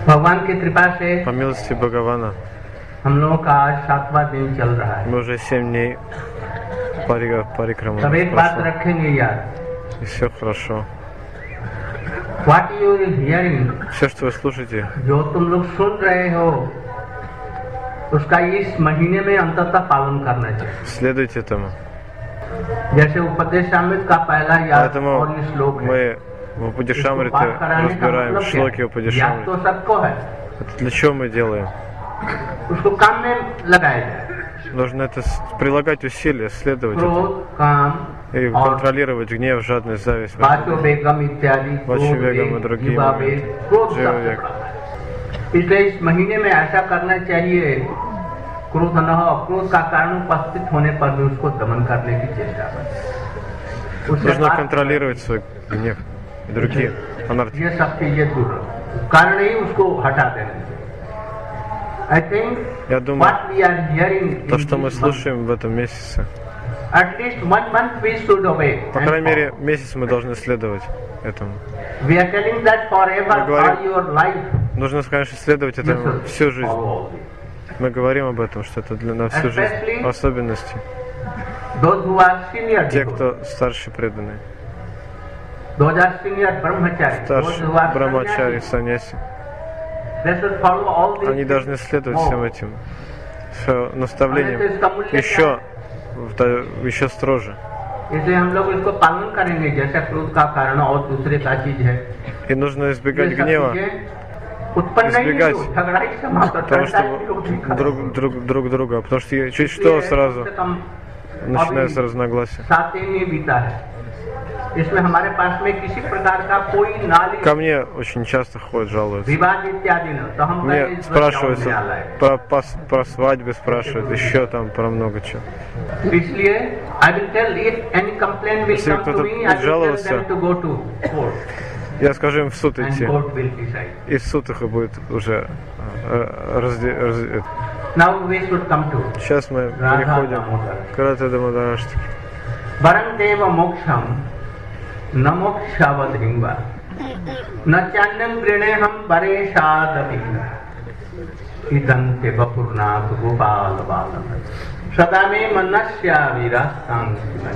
भगवान की कृपा से По милости Бхагавана हम लोगों का आज 7वां दिन चल रहा है। мы уже 7 дней парикрамы सब एक बात прошло. रखेंगे यार, И все хорошо. what you are hearing, Все, что вы слушаете, जो तुम लोग सुन रहे हो, उसका इस महीने में अंततः पालन करना चाहिए। следуйте этому. जैसे उपदेशामृत का पहला याद Поэтому और ये श्लोक है, мы в Упадешамрите इसको पाठ कराने का разбираем मतलब шлоки क्या है? याद Упадешамриты. तो सबको है, Это для чего мы делаем? उसको काम में लगाया जाए। Нужно это прилагать усилия, следовать этому. क्रोध, काम И और контролировать гнев, жадность, зависть. वाचो बेगम इत्यादि, वाचो क्रोध बेगम वेग, और другие जीवा वेग, क्रोध जीवा सबसे वेग। बड़ा है। इसलिए इस महीने में ऐसा करना चाहिए, क्रोध न हो, क्रोध का कारण उपस्थित होने पर भी उसको दमन करने की चेष्टा करें। उससे Нужно बात- контролировать свой гнев и другие анархии. ये सब चीजें दूर रहो, कारण ही उसको हटा देना चाहिए। I think Я думаю, what we are hearing то, in что мы this month, слушаем в этом месяце, at least 1 month we should obey. по and крайней мере, follow. месяц мы должны следовать этому. We are telling that forever, Мы говорим- all your life, Нужно, конечно, следовать you этому should всю жизнь. follow all this. Мы говорим об этом, что это на всю жизнь. Especially В особенности Those who are senior те, devotees, кто старше преданные, those are senior brahmachari, those старше who are брамачари, sannyasi, саньяси, they should follow all these они должны things следовать more. всем этим наставлениям еще строже. इसलिए हम लोग इसको पालन करेंगे, जैसे क्रोध का कारण और दूसरे का चीज है। И нужно избегать ये सब гнева, चीजें उत्पन्न नहीं избегать हो, झगड़ा ही समाप्त होता того, है, чтобы друг друга, потому что чуть что сразу начинается разногласие. 7 दिन नहीं बीता है, इसमें हमारे पास में किसी प्रकार का कोई नाली Ко мне очень часто ходят, жалуются. विवाद इत्यादि न, तो हम Мне कहें इस спрашиваются बच्चाओं में आला है। про свадьбы, спрашивают еще там про много чего. इसलिए I will tell if any complaint will Если come to кто-то me, I will tell жаловался, them to go to court Я скажу им в суд and идти, court will decide. и суд их будет уже Now we should come to Сейчас мы Радха переходим Дамодар. к Радха Дамодараштаке. वरं देव मोक्षम न मोक्षावधिंवा न चान्यं गृणेहं परेशादपि इदन्ते वपुर्नाथ गोपाल बालम सदा मे मनस्याविरास्तां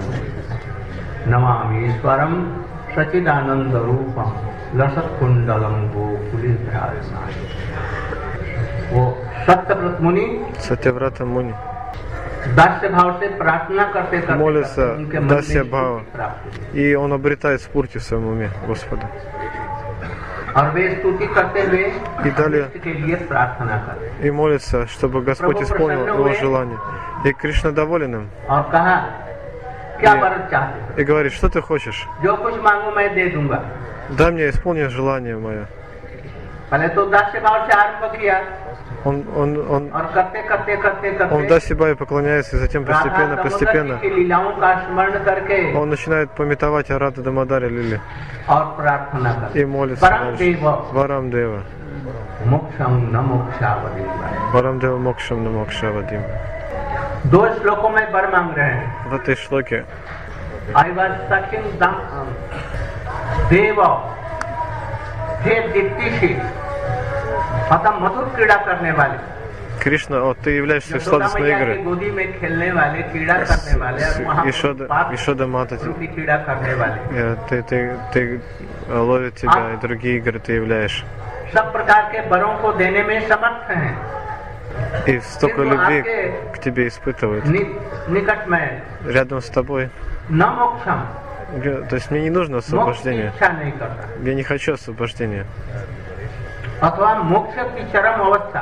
नमामीश्वरं सचिदानंद रूपम लसत्कुंडलम गोकुलीध्यायनाय। वो सत्यव्रत मुनि Сатяврата Муни दास्य भाव से प्रार्थना करते करते молится उनके मन में Дасья स्फूर्ति Бхава, प्राप्त हुई। и он обретает спурти в своем уме Господа. और वे स्तुति करते हुए И далее इष्ट के लिए प्रार्थना करते и молится, чтобы Господь исполнил его желание. И Кришна доволен им और कहा क्या वर चाहते हो? и говорит, что ты хочешь? जो कुछ मांगो मैं दे दूंगा। Дай мне исполнить желание мое. पहले तो दास्य भाव से आरंभ किया Он और करते करते करते в करते Дасибае поклоняется, и затем राधा постепенно दामोदर जी की लीलाओं का स्मरण करके он начинает пометовать о Радха Дамодаре Лили और प्रार्थना करते и молится परम дальше. देव Варам Дева. मोक्षम न मोक्षावधि। Варам Дева Мокшам на Мокша Вадим. 2 श्लोकों में वर मांग रहे हैं। В этой шлоке I was sucking the देव हे दीप्तिशी अतः मधुर क्रीड़ा करने वाले Кришна, ты являешься в сладостной मैया की игре. गोदी में खेलने वाले, क्रीड़ा करने वाले और वहाँ Ишода Мата की क्रीड़ा करने वाले ты ловит тебя, и другие игры ты являешь. सब प्रकार के वरों को देने में समर्थ हैं। И столько любви к тебе испытывают. निकट में Рядом с тобой. न मोक्षम, То есть мне не нужно मोक्ष की освобождение. इच्छा नहीं करता, Я не хочу освобождения. अथवा मोक्ष की चरम अवस्था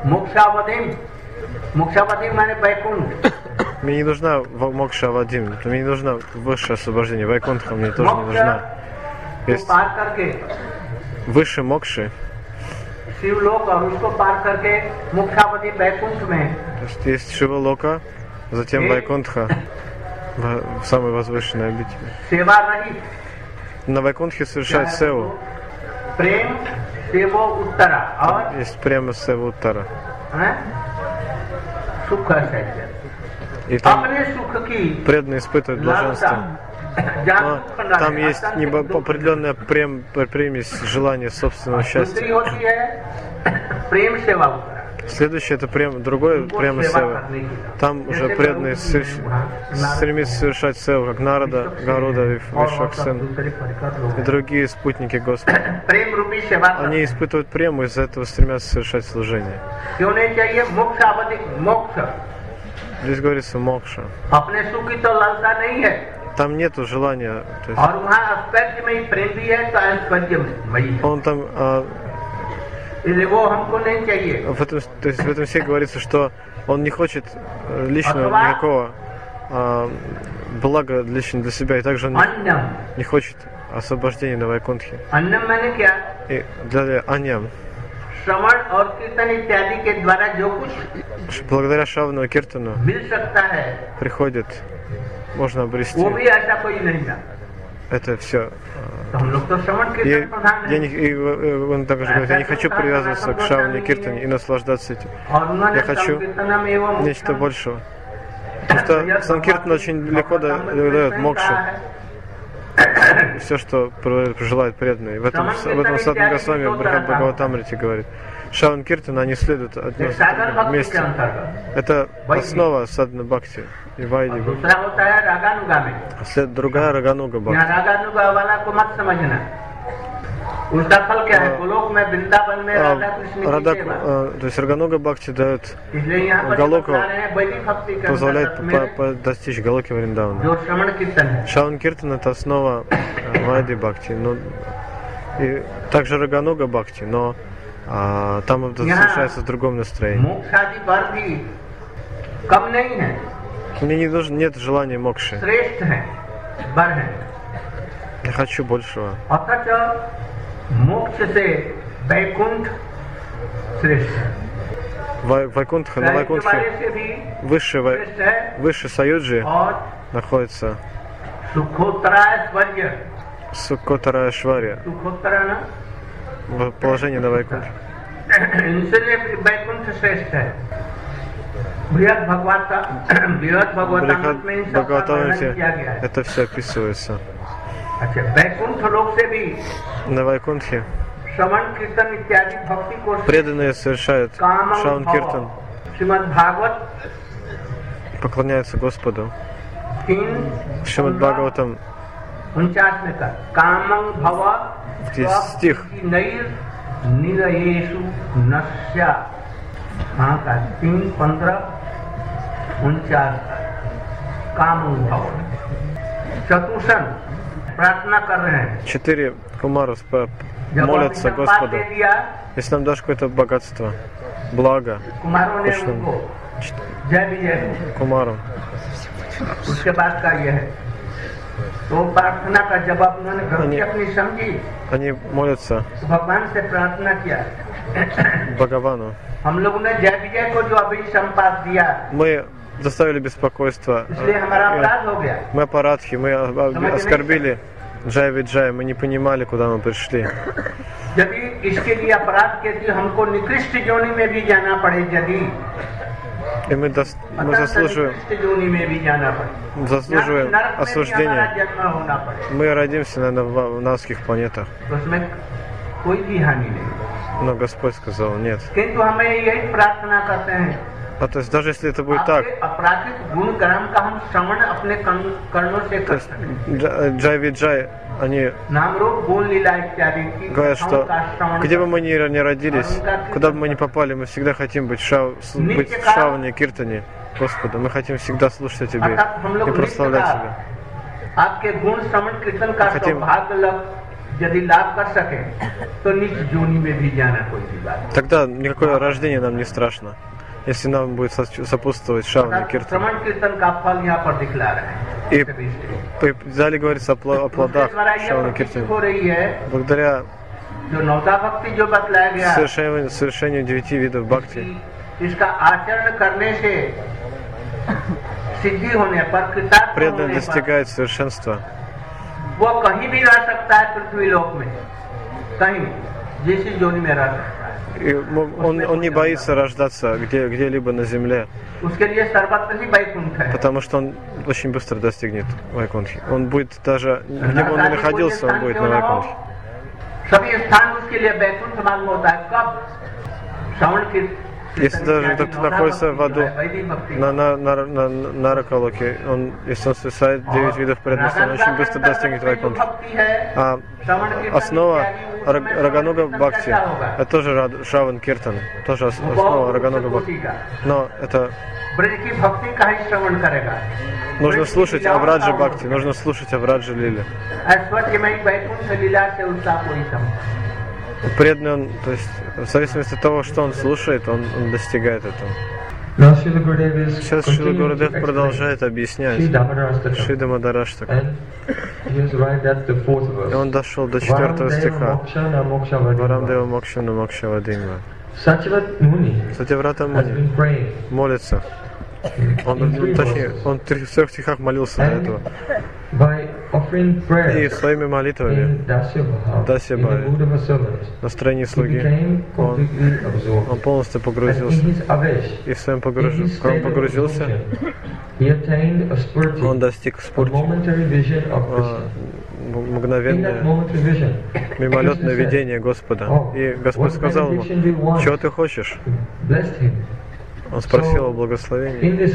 मोक्षावधि माने वैकुंठ। Мне не нужна Мокша Вадим, мне не нужна высшее освобождение. Вайкунтха мне тоже не нужна. को Есть पार करके выше Мокши, शिवलोक और उसको पार करके मोक्षावधि वैकुंठ में то есть есть Шивалока, затем Вайкунтха, в самой возвышенной обители. सेवा रहित На Вайкунтхе совершают севу. प्रेम सेवो उत्तरा और Есть прямо сева Уттара. सुख है। И там अपने सुख की преданные испытывают блаженство. Но там есть определенная примесь желания собственного счастья. दूसरी होती है प्रेम सेवा उतरा। Следующее это другой према сева. Там уже преданные стремятся совершать севу, как Нарада, Гаруда, Вишваксен и другие спутники Господа. Они испытывают прему, из-за этого стремятся совершать служение. Здесь говорится мокша. Там нету желания. Он там в этом стихе говорится, что он не хочет личного никакого блага лично для себя, и также он не хочет освобождения на Вайкунтхе. И для аньям. Благодаря Шравану и Киртану приходит, можно обрести. Это все. Он также говорит, я не хочу привязываться к Шраване и Киртане и наслаждаться этим. Я хочу нечто большего. Потому что Санкиртан очень легко дает мокшу. Все, что желает преданные. В этом Садхгана Госвами в Брахат Бхагаватамрите говорит. Шраван Киртан, они следуют вместе. Это основа садхана бхакти и вайди. След другая рагануга бхакти. То есть рагануга бхакти дает галоку, позволяет достичь галоки Вриндавана. Шраван Киртан это основа вайди бхакти. И также рагануга бхакти, но там это совершается в другом настроении. Мне нет желания мокши. Я хочу большего. Вайкунтха, на Вайкунтхе выше Саюджи находится Сукхотарая Шварья. Положение на Вайкунтхе. Брихат Бхагаватамрите это все описывается. На Вайкунтхе преданные совершают Шраван Киртан, поклоняются Господу. В Шримад Бхагаватам стих Четыре кумара молятся Господу. Если нам дашь какое-то богатство, благо, кумарам. Они молятся Бхагавану. Мы доставили беспокойство. Мы аппаратхи, мы оскорбили Джай Виджай, мы не понимали, куда мы пришли. И мы заслуживаем осуждения. Мы родимся, наверное, в навских планетах. Но Господь сказал нет. То есть даже если это будет так, Джай Виджай, они говорят, что где бы мы ни родились, куда бы мы ни попали, мы всегда хотим быть в Шраване, Киртане Господа. Мы хотим всегда слушать о Тебе и прославлять Тебя. Хотим. Тогда никакое рождение нам не страшно, если нам будет сопутствовать Шравана Киртан. И далее говорится о плодах Шравана Киртана. Благодаря совершению 9 видов бхакти, преданный достигает совершенства. И он не боится рождаться где-либо на земле, потому что он очень быстро достигнет Вайкунтхи. Он будет даже, где бы он ни находился, он будет на Вайкунтхе. Если даже кто находится в аду на Ракалоке, если он совершает 9 видов преданности, он очень быстро достигнет Вайкунтхи. А основа Рагануга Бхакти, это тоже Шраван Киртан, тоже основа Рагануга Бхакти. Но это нужно слушать Авраджа Бхакти, нужно слушать Авраджа Лили. Преданный он, то есть в зависимости от того, что он слушает, он достигает этого. Сейчас Шрила Гурудев продолжает объяснять Шри Дамадараштака. И он дошел до 4 стиха. Варамдева Мокша на Мокша Вадинва. Сатьяврата Муни молится. Точнее, он в 3 стихах молился до этого. И своими молитвами, Дасьябхаве, в настроении слуги, он полностью погрузился. И в своем погрузился, он достиг спурти, мгновенное, мимолетное видение Господа. И Господь сказал ему: чего ты хочешь? Он спросил о благословении.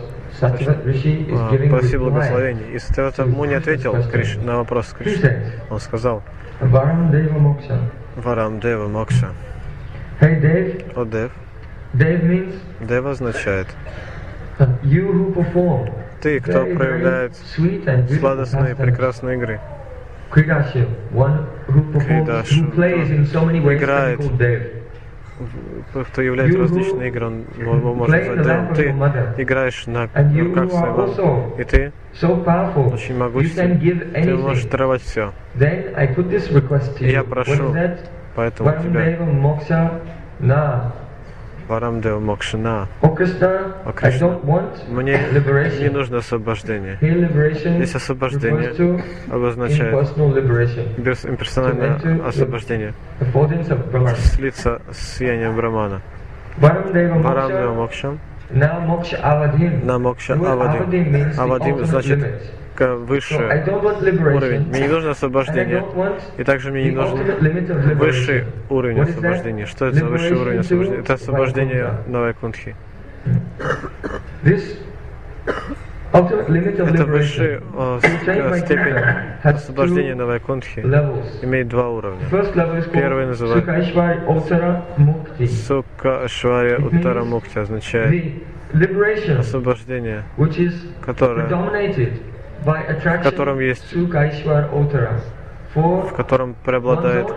Просил благословения. И Сатьяврата Муни ответил на вопрос Кришны. Он сказал: Варам Дева Мокша. О Дев. Дев означает ты, кто проявляет сладостные и прекрасные игры. Кридашу играет, кто является различные игры, он может назвать Девом. Ты играешь на руках своей мамы, и ты очень могущественный, ты можешь даровать все. И я прошу, поэтому тебя, Варам Дева Мокшана, о Кришна, мне не нужно освобождение. Здесь освобождение обозначает имперсональное освобождение, слиться с сиянием Брамана. Варам Дева Мокша, на Мокша Авадим. Авадим значит высший уровень. Мне не нужно освобождение. И также мне не нужен высший уровень освобождения. Что это за высший уровень освобождения? Это освобождение на Вайкунтхи. Это высшая степень освобождения на Вайкунтхи имеет 2 уровня. Первый называется Сукха Ашварья Уттара Мукти, означает освобождение, в котором есть, в котором преобладает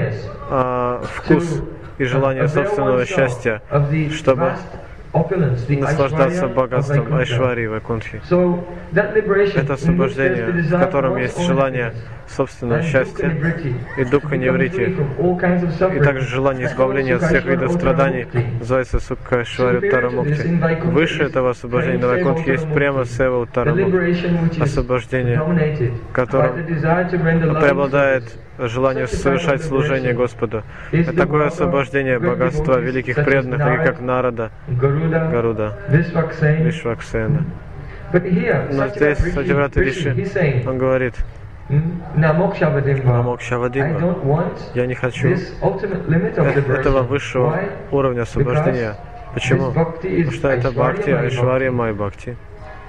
вкус и желание собственного счастья, чтобы наслаждаться богатством Айшварии Вайкунтхи. Это освобождение, в котором есть желание собственного счастья и духа неврити, и также желание избавления от всех видов страданий, называется Сукха Айшварья Уттара Мукти. Выше этого освобождения на Вайкунтхе есть прямо Сева Уттара Мукти, освобождение, в котором преобладает желание совершать служение Господу. Это такое освобождение богатства великих преданных, таких как Нарада, Гаруда, Вишваксена. Но здесь Сатьяврата Риши, он говорит: на Мокша Вадинва, я не хочу этого высшего уровня освобождения. Почему? Потому что это Бхакти, Айшварья Май Бхакти.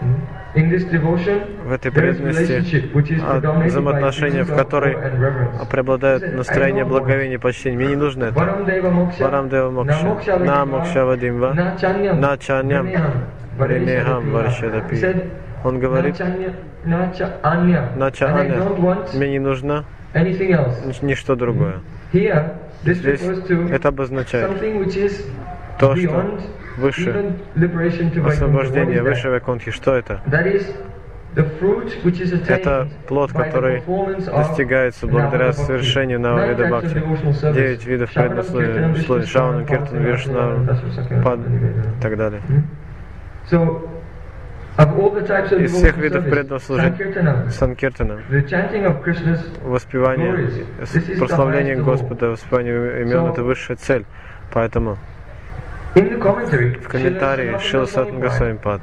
В этой преданности, взаимоотношения, в которой преобладает настроение благовения и почтения. Мне не нужно это. Варам Дева Мокша, на Мокша Вадимва, на Чаньям, Ренехам Варшадапи. Он говорит: на Чаня, мне не нужно ничто другое. Здесь это обозначает то, что выше освобождение, выше Вайкунтхи. Что это? Это плод, который достигается благодаря совершению нового вида бхакти. 9 видов преданных Шравана, Киртана, Вишна, Пад и так далее. Из всех видов преданного служения Санкиртана, воспевание, прославление Господа, воспевание имен — это высшая цель. Поэтому в комментарии Шрила Санатана Госвами Пад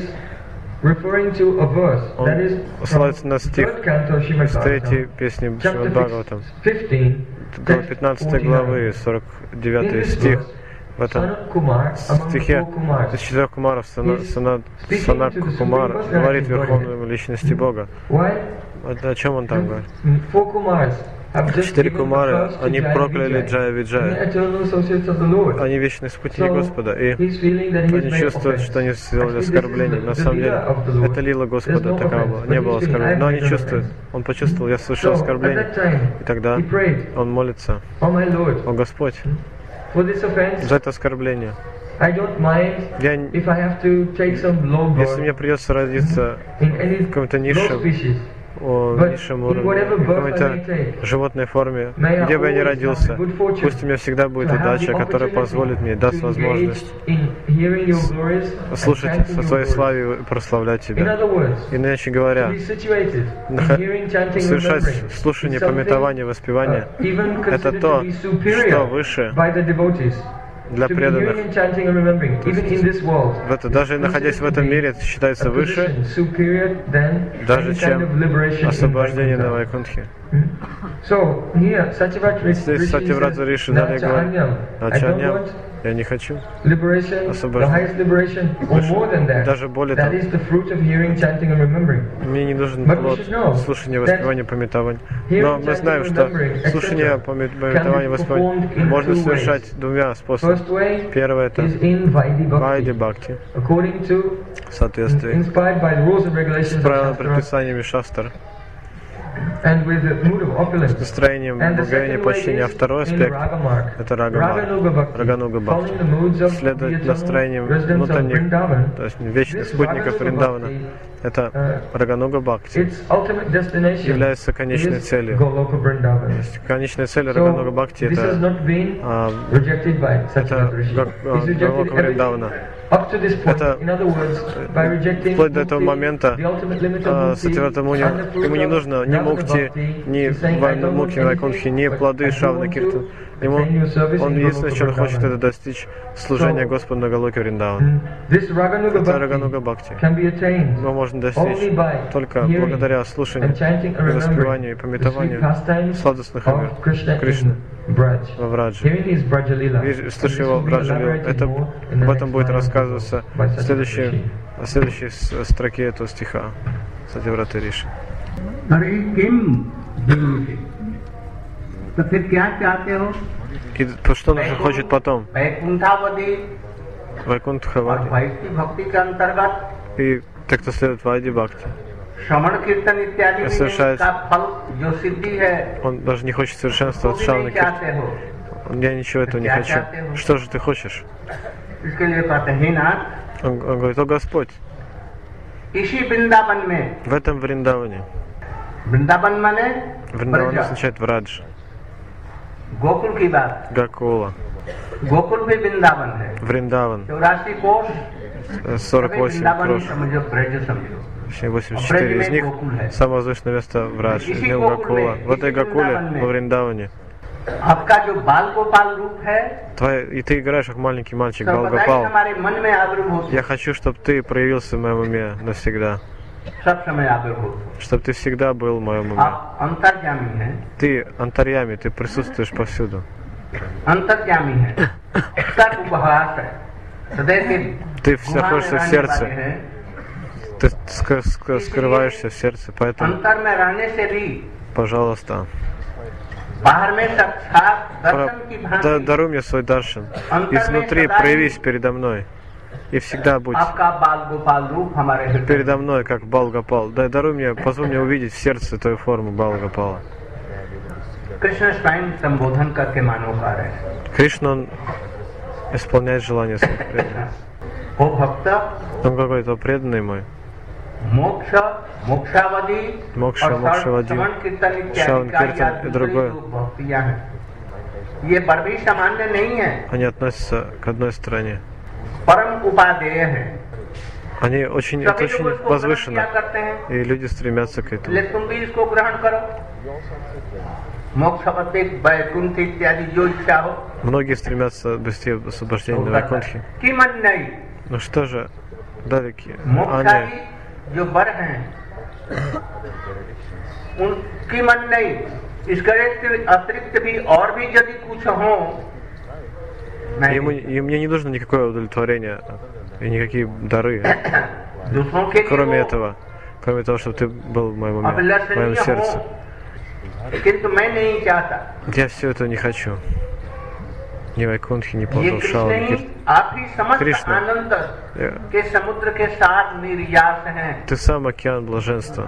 он ссылается на стих из 3 песни Шримад Бхагаватам, 15 главы, 49 стих. В этом стихе из 4 кумаров Санат Кумар говорит Верховной Личности Бога. О чем он там говорит? 4 кумары, они прокляли Джая Виджая. Они вечные спутники Господа, и они чувствуют, что они сделали оскорбление. На самом деле, это лила Господа такая была, не было оскорбления. Но они чувствуют, он почувствовал, я слышал оскорбление. И тогда он молится: «О Господь, за это оскорбление, если мне придется родиться в каком-то низшем уровне, в какой-то животной форме, где бы я ни родился, пусть у меня всегда будет удача, которая позволит мне, даст возможность слушать со своей славе и прославлять Тебя». Иначе говоря, совершать слушание, памятование, воспевание — это то, что выше для преданных. Даже находясь в этом мире, это считается выше, даже чем освобождение на Вайкунтхе. Здесь Сатьяврата Риши далее говорит: «Ачаньям, я не хочу освобождения. Даже более того, мне не нужен плод слушания, воспевания, памятования». Но мы знаем, что слушание, памятование, воспевание можно совершать двумя способами. Первое — это Вайди Бхакти, в соответствии с правилами, предписаниями Шастр, с настроением благоговения, почтения. А второй аспект — это Рагануга Бхакти, следует настроением внутренних, то есть вечных спутников Вриндавана. Это Рагануга Бхакти является конечной целью. То есть конечная цель Рагануга Бхакти — это Галока Вриндавана. Это вплоть до этого момента Сатьяврата Муни, ему не нужно ни мукти, ни мукти Вайкунтхи, ни плоды Шравана Киртана. Он единственное, что он хочет, это достичь служения Господу на Галоке Вриндавана. Это Рагануга Бхакти. Но можно достичь только благодаря слушанию, воспеванию и памятованию сладостных игр Кришны во Враджи. Слыша его Враджалилу, об этом будет рассказываться в следующей строке этого стиха Сатьяврата Риши. И что он хочет потом? Вайкунтхавади. И те, кто следует Вайди Бхакти, совершает, он даже не хочет совершенства от Шравана Киртана. Я ничего этого не хочу. Что же ты хочешь? Он говорит: «О Господь, в этом Вриндаване». Вриндаван означает Врадж. Гакула. Вриндаван. 48 крош. Точнее, 84 из них самое возвышенное место Врадж. Из него Гакула. В этой Гакуле, во Вриндаване, и ты играешь как маленький мальчик Балгопал. Я хочу, чтобы ты проявился в моем уме навсегда. Чтобы ты всегда был в моем уме. Ты антарьями, ты присутствуешь повсюду. Ты находишься в сердце. Ты скрываешься в сердце, поэтому, пожалуйста, даруй мне свой даршан. Изнутри проявись передо мной. И всегда будь передо мной, как Балгопал. Даруй мне, позволь мне увидеть в сердце твою форму Балгопала. Кришна, он исполняет желание своих преданных. Он какой-то преданный мой. Мокша, Мокшавади, Шраван Киртан и другое. Они относятся к одной стране. Они очень, это очень возвышенно, и люди стремятся к этому. Многие стремятся достичь освобождения на Вайкунтхе. Но что же далекие? Они И мне не нужно никакое удовлетворение и никакие дары, кроме этого, чтобы ты был в моем уме, в моем сердце. Я все это не хочу. Ни Вайкунтхи, ни Платошау, ни Кришна. Ты сам океан блаженства.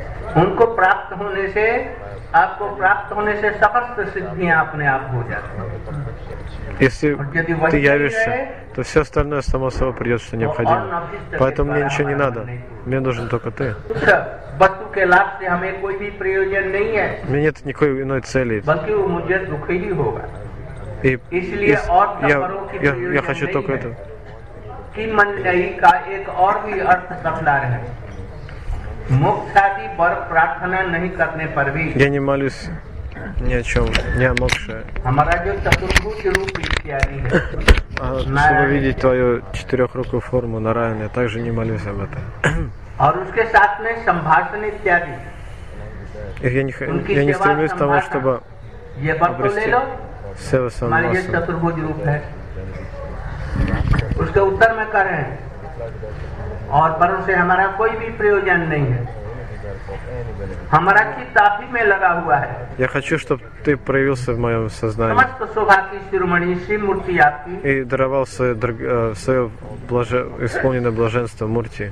Если ты явишься, то все остальное само собой придет, что необходимо. Поэтому мне ничего не надо. Мне нужен только ты. У меня нет никакой иной цели. И я хочу только это. Я не молюсь ни о чем, ни о мокше. Чтобы видеть твою четырехрукую форму Нараяна, я также не молюсь об этом. И я не стремлюсь к тому, чтобы обрести Сева Самваса. उसके उत्तर में करें और पर उसे हमारा कोई भी प्रयोजन नहीं है. हमारा चित्त आप ही में लगा हुआ है. Я хочу, чтобы ты проявился в моем сознании и даровал свое исполненное блаженство Мурти.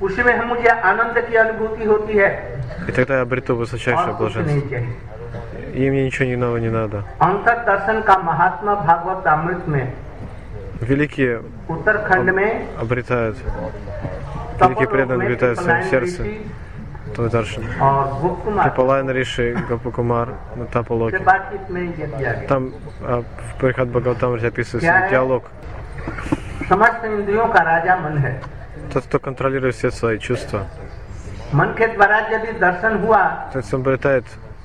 И тогда я обрету высочайшее блаженство. И мне ничего иного не надо. Великие обретают, великие преданные обретают в своем сердце Твайдаршан. Крипалайна Риши, Гопакумар, на Тапалоке. Там в Брихад Бхагаватамрите описывается диалог. Тот, кто контролирует все свои чувства. Если он обретает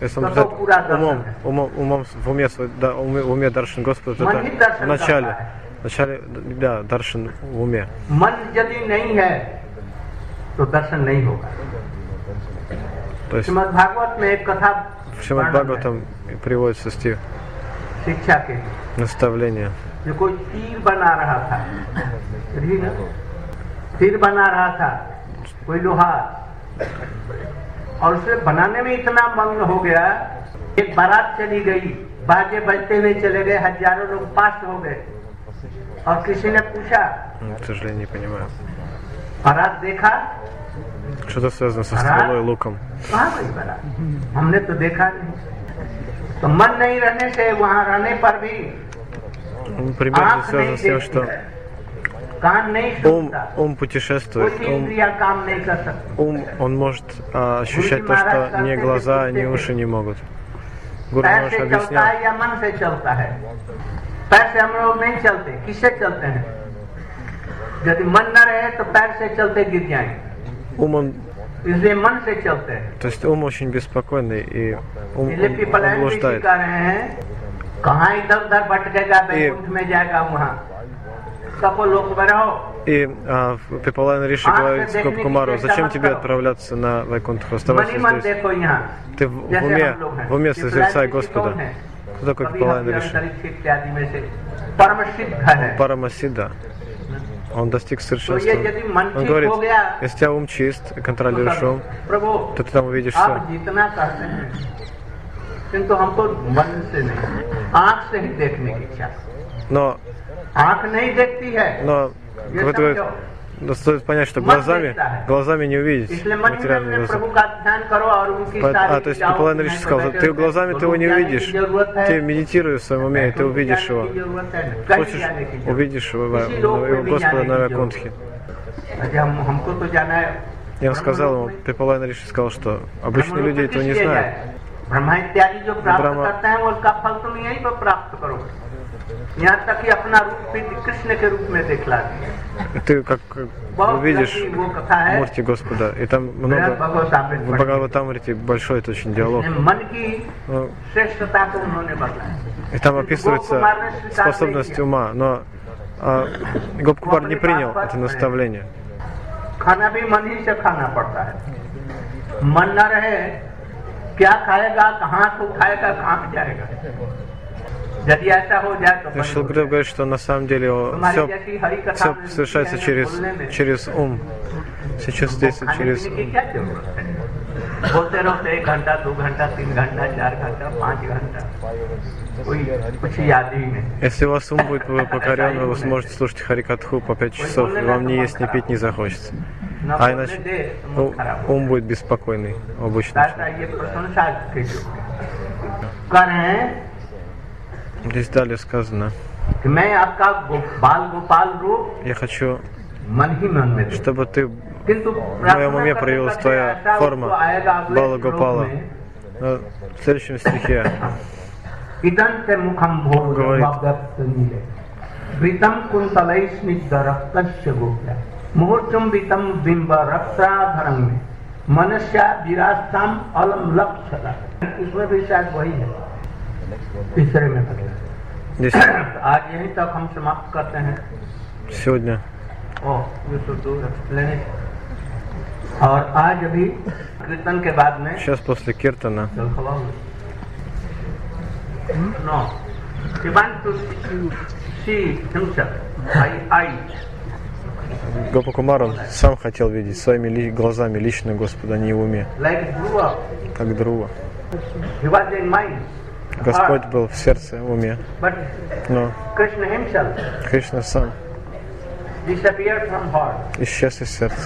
умом в уме Даршан Господа, это в начале, да, Даршан в уме. То есть в Шримад Бхагаватам приводится стих наставления. और उसे बनाने में इतना मग्न हो गया, एक बारात चली गई, बाजे बजते हुए चले गए, हजारों लोग पास हो गए और किसी ने पूछा, к сожалению, не понимаю. बारात देखा? Что-то связано со стрелой и луком. कहाँ गई बारात? हमने तो देखा नहीं. तो मन नहीं रहने से वहाँ रहने पर भी примерно связано с тем, что ум путешествует, он может ощущать то, что ни глаза, ни уши не могут. Гуру Махарадж объяснял. Ум он, то есть ум очень беспокойный, и ум блуждает. И Пипалайна Риши говорит Гопакумару: зачем тебе отправляться на Вайкунтху? Оставайся здесь. Ты в уме созерцай Господа. Кто такой Пипалайна Риши? Парамасидда. Он достиг совершенства. Он говорит: если у тебя ум чист и контролируешь ум, то ты там увидишь все. Но стоит понять, что глазами не увидеть материальный мир. То есть Пипалайна Риши сказал: ты глазами ты его не увидишь, ты медитируй в своем уме, и ты увидишь его. Хочешь, увидишь его Господа на Вайкунтхе. Я вам сказал ему, Пипалайна Риши сказал, что обычные люди этого не знают. Ты как увидишь Мурти Господа, и там много в Бхагаватамрите большой это очень диалог. И там описывается способность ума, но Гопакумар не принял это наставление. यदि ऐसा हो जाए तो Шрила Гурудев говорит, что на самом деле все совершается через ум. Все чувствуется через ум. बोलते रहो 1 घंटा 2 घंटा 3 घंटा 4 घंटा 5 घंटा कुछ याद ही नहीं. Если у вас ум будет покорен, вы сможете слушать Харикатху по 5 часов, и вам ни есть, ни пить не захочется. А иначе ум будет беспокойный обычно. Здесь далее сказано: я хочу, чтобы ты в моем уме проявилась твоя форма Бала Гопала. В следующем стихе он говорит: मुहूर्तुम्बितम बिंब रक्ताधरंग मनुष्य विरास्तम अलम लक्षला. इसमें भी शायद वही है, तीसरे में. आज यहीं तक हम समाप्त करते हैं. Сегодня. और आज अभी कीर्तन के बाद में. Сейчас после киртана. No, he want to see himself. I. Гопакумар, он сам хотел видеть своими глазами лично Господа, а не в уме. Как Друва. Господь был в сердце, в уме. Но Кришна сам исчез из сердца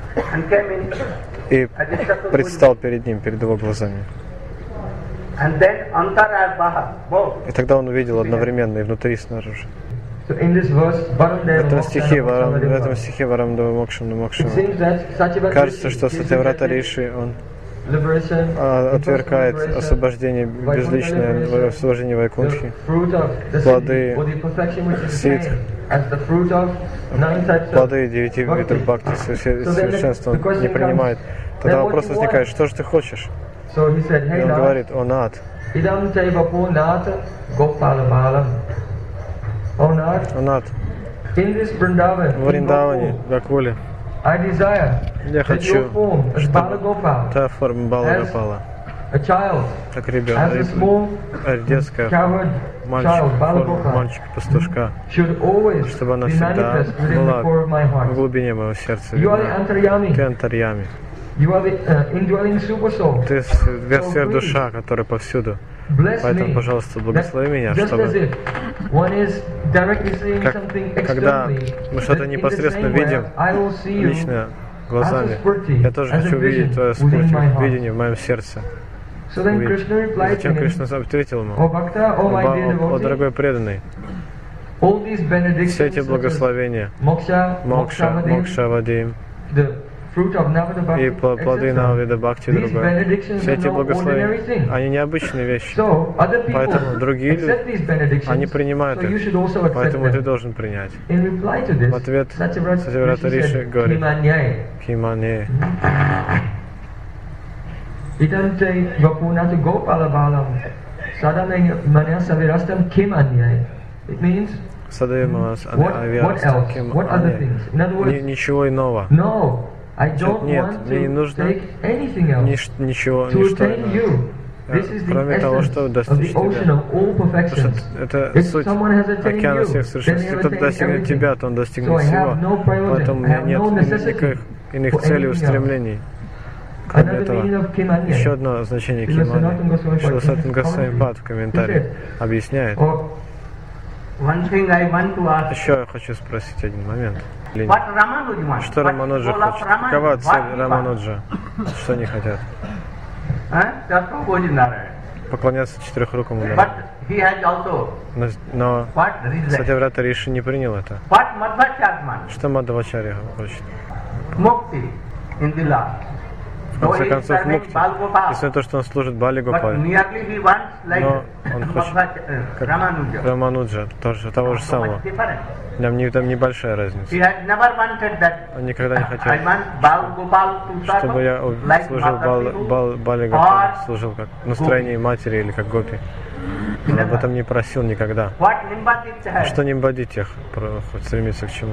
и предстал перед ним, перед его глазами. И тогда он увидел одновременно и внутри, и снаружи. В этом стихе Варамдава Мокшам кажется, что Сатяврата Риши, он отвергает освобождение безличное, освобождение Вайкунтхи, плоды ситх, плоды 9 видов бхакти, совершенства он не принимает. Тогда вопрос возникает: что же ты хочешь? И он говорит: о Нат, о Нат, в Вриндаване, Гакуле, я хочу, чтобы та форма Бала Гопала, как ребенок, детская форма мальчика-пастушка, чтобы она всегда была в глубине моего сердца. Ты антарьями. Ты сверхдуша, которая повсюду. Поэтому, пожалуйста, благослови меня, чтобы когда мы что-то непосредственно видим, лично глазами, я тоже хочу увидеть твое видение в моем сердце. Зачем Кришна ответил ему: о дорогой преданный, все эти благословения, Мокша, Вадим, и плоды Навида Бхакти другое. Все эти благословения, они необычные вещи. Поэтому другие люди, они принимают их. Поэтому ты должен принять. В ответ Сатяврата Риши говорит: Кимане. Садаймас Авиастам Кимане. Ничего иного. Нет, мне не нужно ничего иного. Кроме того, что достичь тебя. Потому что это суть океана всех совершенств. Если кто-то достигнет тебя, то он достигнет всего. Поэтому у меня нет никаких иных целей, устремлений. Кроме этого, еще одно значение Кимани, что Сатан Госвами Пад в комментарии объясняет. Еще я хочу спросить один момент. Что Рамануджа хочет? Какова цель Рамануджа? Что они хотят? Поклоняться четырехрукому Нараяну. Но Сатяврата Риши не принял это. Что Мадхавачарья хочет? В конце концов, мукти, несмотря на то, что он служит Бали Гопале, но он хочет, как Рамануджа, того же самого. Там небольшая разница. Он никогда не хотел, чтобы я служил Бали Гопале, служил как настроение матери или как гопи. Он об этом не просил никогда. А что Нимбадитьях стремится к чему?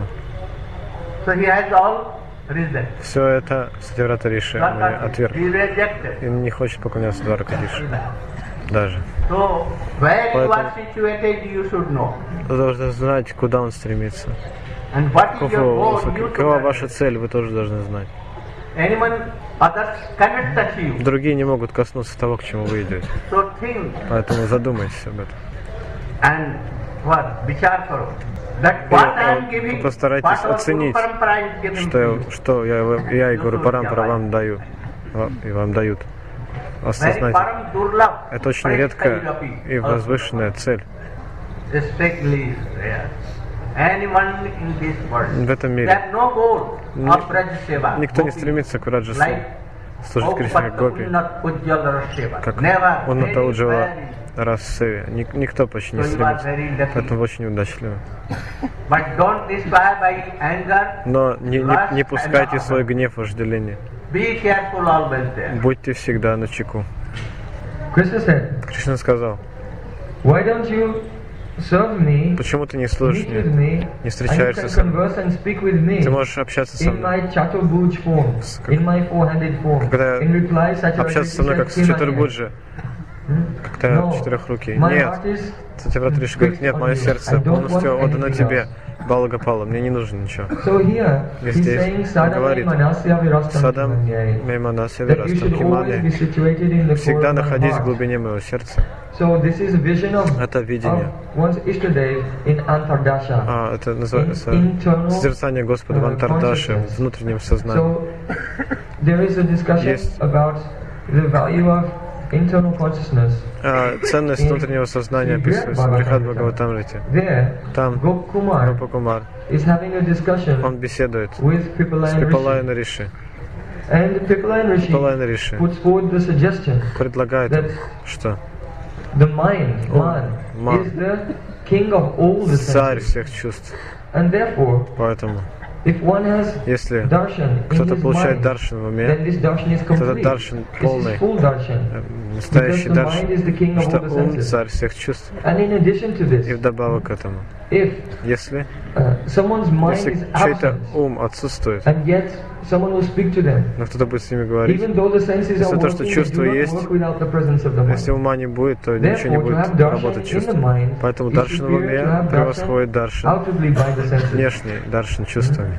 Все это Сатяврата Риши отверг. И не хочет поклоняться Дваракадише. Даже. So, where you Поэтому are situated, you should know. вы должны знать, куда он стремится. And what is your goal, you Какова should ваша know. цель, вы тоже должны знать. Anyone, others cannot touch you. Другие не могут коснуться того, к чему вы идете. So think Поэтому задумайтесь об этом. and what? Vichar karo. That what I am giving, Постарайтесь what our Guru оценить, Parampara is giving to you. что я и Гуру Парампара вам даю, и вам дают. Very Осознайте, param durlabh, это очень редкая и возвышенная цель. Strictly is there. Anyone in this world. В этом мире There no goal of Braj Seva. никто не стремится к Раджасу, Like служить Кришне как гопи, Unnat Ujjal Seva. как Never. Унната Very, Уджава very. Расеве. Никто почти не So you are стремится. very lucky. Поэтому очень удачливы. But don't destroy by anger. Но не пускайте свой гнев в вожделение. Be careful always there. Будьте всегда начеку. Krishna said, Кришна сказал, why don't you serve me, почему ты не служишь meet with мне, me, не and you встречаешься can со мной? converse and speak with me Ты можешь общаться со in мной. my Chaturbuj form, in my four-handed form. Когда In reply, Satyavati общаться со мной как с said, Чатурбуджи, как-то No, четырехрукий. my Нет. heart is Сатьяврат Риши говорит, нет, мое сердце полностью отдано тебе, Балагапала, мне не нужно ничего. So here, И he's здесь saying он Sadam говорит, Manasya Virastam Садам Himanyai, Мейманасya that you Вирастам should always be Химане, situated in the core всегда of my находись в heart. глубине моего сердца. So this is a vision of Это видение. one's Ishtadev in Antardasha. Это называется internal, созерцание Господа в Антардаше, в consciousness. внутреннем сознании. So there is a discussion Есть. about the value of internal consciousness. Ценность внутреннего сознания описывается в Брихад Бхагаватамрите. There, Там Gop Kumar Рупа Кумар, is having a discussion он беседует with с Pipalayan Пипалайна Rishi. Риши. And Pipalayan Rishi Пипалайна Риши puts forward the suggestion предлагает им, что the mind, man, man, is the king of all the царь senses. всех чувств. And therefore, Поэтому, if one has если darshan in кто-то his получает mind, даршан в then уме, this darshan is то этот complete. даршан This полный, is full darshan. настоящий Because the mind is the даршан, king of что all the ум senses. царь всех чувств. And in addition to И this, вдобавок к этому, if если someone's mind is чей-то absent, ум отсутствует, and yet someone will speak to them, но кто-то будет с ними говорить, even though the senses are Если то, что working, they чувство do not есть, work without the presence of the если mind. ума не будет, то ничего не Therefore, to будет have darshan работать in the чувством. mind Поэтому is даршан в superior to уме have превосходит darshan даршан, outwardly by the senses. внешний даршан чувствами.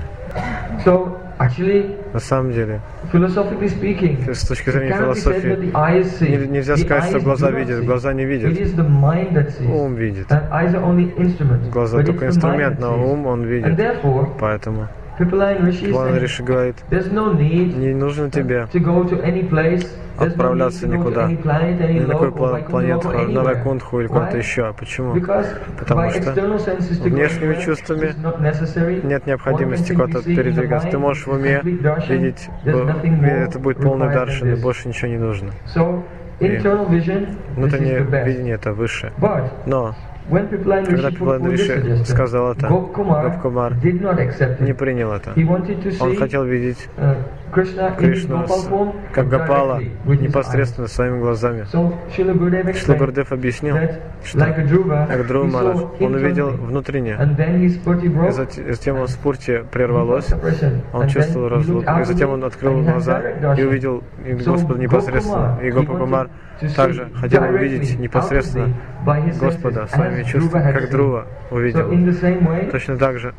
So, actually, На самом деле, philosophically speaking, с точки it зрения cannot be said that философии, the eyes see. нельзя The сказать, что eyes глаза do not видят. see. Глаза не It видят. is the mind that sees. Ум видит. And eyes are only instruments. Глаза But только it's the mind инструмент, that но sees. ум он And видит. therefore, Поэтому Pipalayan Rishi Пипалайн said, Риши говорит, there's no need не нужно тебе to go to any place. There's no need отправляться to go to никуда, any planet, any ни на какую log, or планету, or на anywhere. Вайкунтху или куда-то Why? еще. Почему? Because Потому by что external senses to go внешними anywhere чувствами is not necessary. нет необходимости One can куда-то simply see in the передвигаться. Ты mind можешь в уме complete darshan. видеть, There's nothing more это будет полный required даршан, than и this. больше ничего не нужно. So, internal vision, this is Внутреннее the best. видение это выше. But Но when Pipalayan когда Rishi put Пипалайн forward this Риши suggestion, сказал это, Gopkumar Гопкумар did not accept не it. принял это. He wanted to Он see хотел видеть Krishna in his Кришну Gopal form как Гопала directly with his eyes. непосредственно своими глазами. So Srila Gurudev Шрила explained Гурдев объяснил, that что like a Dhruva, как Друва he Махарадж, saw он увидел internally, внутренне, and then his spurti и broke, затем он в спурте he felt прервалось, suppression, он and чувствовал then he разлуку, looked и затем он outwardly, открыл and he had глаза direct и darshan. увидел So Господа непосредственно. И Гопа Кумар также хотел увидеть непосредственно Господа своими чувствами, как Друва увидел. Точно так же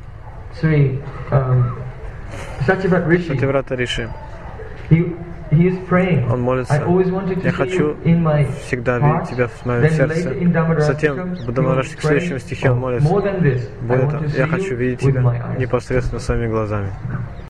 Сатьяврата Риши, он молится, я хочу всегда видеть тебя в моем сердце. Затем в Дамараштике, в следующем стихе он молится, более того, я хочу видеть тебя непосредственно своими глазами.